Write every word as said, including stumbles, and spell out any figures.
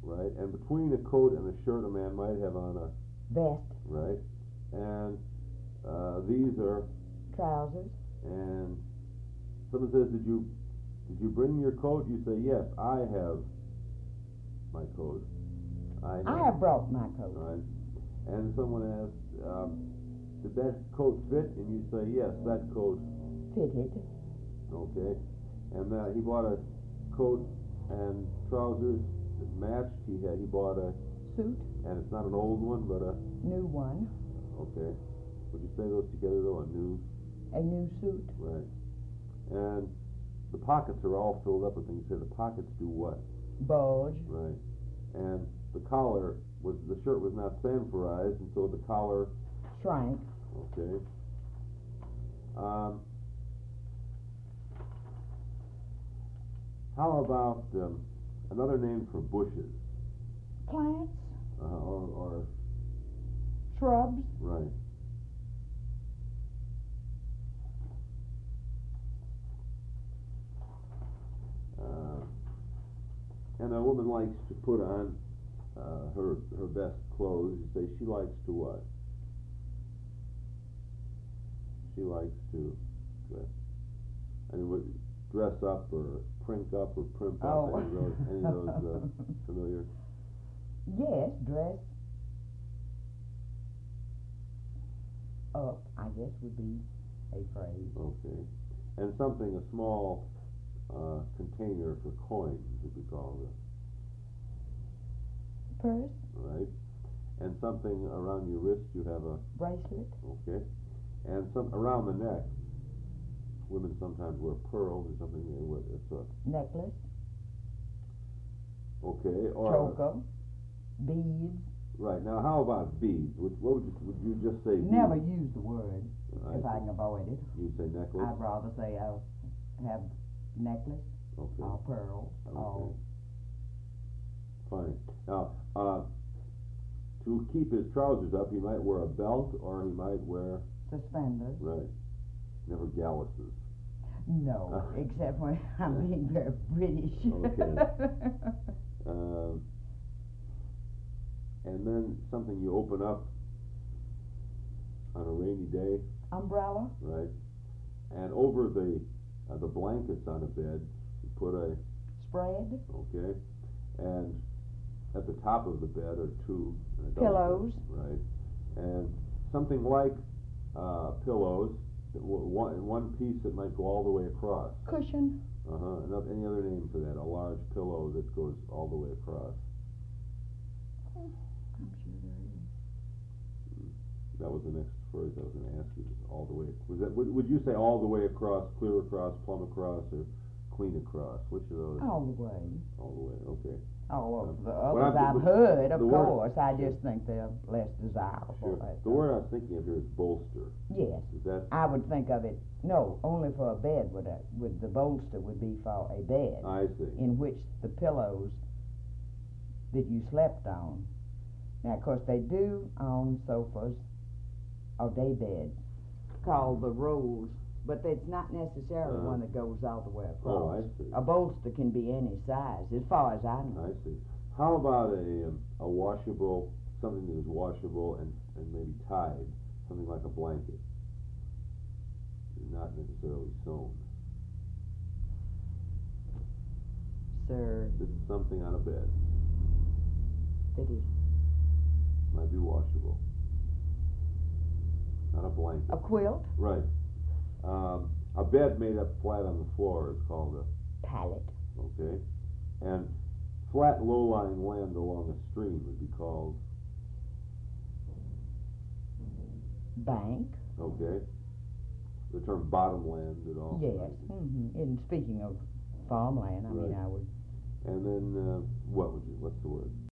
Right, and between a coat and a shirt, a man might have on a Vest. right, and uh, these are Trousers. and someone says, "Did you did you bring your coat?" You say, "Yes, I have my coat. I have." I have brought my coat. Right, and someone asks, um, "Did that coat fit?" And you say, "Yes, that coat Fitted. okay." And that he bought a coat and trousers that matched. He had he bought a Suit. and it's not an old one, but a New one. okay. Would you say those together though? A new A new suit. right. And the pockets are all filled up with things. You say the pockets do what? Bulge. Right. And the collar was the shirt was not sanforized, and so the collar Shrank. okay. Um, how about um, another name for bushes? Plants. Uh, or, or Shrubs. right. Uh, and a woman likes to put on uh, her her best clothes. You say she likes to what? She likes to dress. I mean, what, dress up or prink up or primp up. Oh. Any of those, any of those uh, familiar? Yes, dress up, I guess, would be a phrase. Okay. And something, a small uh, container for coins would be called a Purse. right. And something around your wrist, you have a Bracelet. okay. And some around the neck. Women sometimes wear pearls or something. They wear, it's a Necklace. okay. Or Choker. Beads. right now, how about beads? Would, what would you would you just say? Never beads? use the word Right. if I can avoid it. You say necklace. I'd rather say I'll have necklace Okay. or pearl Okay. or Fine. Now, uh, to keep his trousers up, he might wear a belt, or he might wear suspenders. right. Never galluses. No, Uh, except when I'm being very British. Okay. Um, and then something you open up on a rainy day, Umbrella. right? And over the uh, the blankets on a bed, you put a Spread. okay, and at the top of the bed are two and a double Pillows. bed, right? And something like uh, pillows. that w- One in one piece that might go all the way across. Cushion. Uh huh. Another any other name for that? A large pillow that goes all the way across. I'm sure there is. That was the next phrase I was going to ask you. Was all the way? Was that? Would, would you say all the way across, clear across, plumb across, or clean across? Which of those? All the way. All the way. Okay. Oh, Um, well, the what others I'm- I've heard, of the word- course. I sure. just think they're less desirable. Sure. that's The all. word I was thinking of here is bolster. Yes. Is that? I would think of it, no, only for a bed would, a, would the bolster would be for a bed I see. in which the pillows that you slept on. Now, of course, they do on sofas or day beds called the rolls, but it's not necessarily Uh, one that goes all the way Oh, across. I see. A bolster can be any size, as far as I know. I see. How about a um, a washable, something that is washable and and maybe tied, something like a blanket, not necessarily sewn. Sir, This is something on a bed. that is Might be washable. Not a blanket. a quilt, Right. Um, a bed made up flat on the floor is called a, pallet, okay. And flat, low-lying land along a stream would be called, bank. okay. The term bottomland at all. Yes. Mm-hmm. And speaking of farmland, I mean, Right. I would And then, uh, what would you, what's the word?